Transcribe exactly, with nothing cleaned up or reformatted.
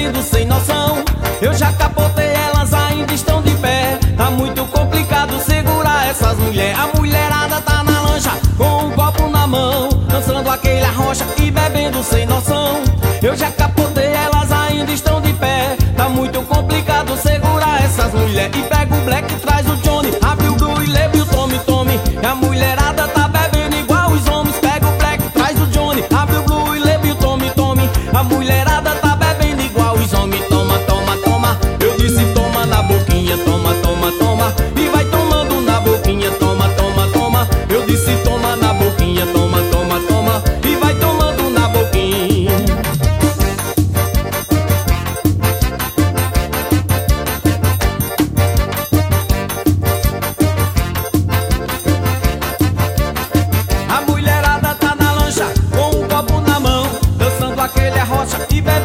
bebendo sem noção. Eu já capotei, elas ainda estão de pé. Tá muito complicado segurar essas mulheres. A mulherada tá na lancha com um copo na mão, dançando aquele arrocha e bebendo sem noção. Eu já capotei, elas ainda estão de pé. Tá muito complicado segurar essas mulheres. E pega o black, traz o Johnny, abre o blue e leve o tome, tome. E a mulherada tá bebendo igual os homens. Pega o black, traz o Johnny, abre o blue e leve o tome, tome. A mulherada tá bebendo igual os homens. Toma, toma, toma. Eu disse toma na boquinha, toma, toma, toma. E vai tomando na boquinha, toma, toma, toma. Eu disse toma na boquinha, toma, toma, toma. E vai tomando na boquinha. A mulherada tá na lancha com um copo na mão, dançando aquele arrocha e bebendo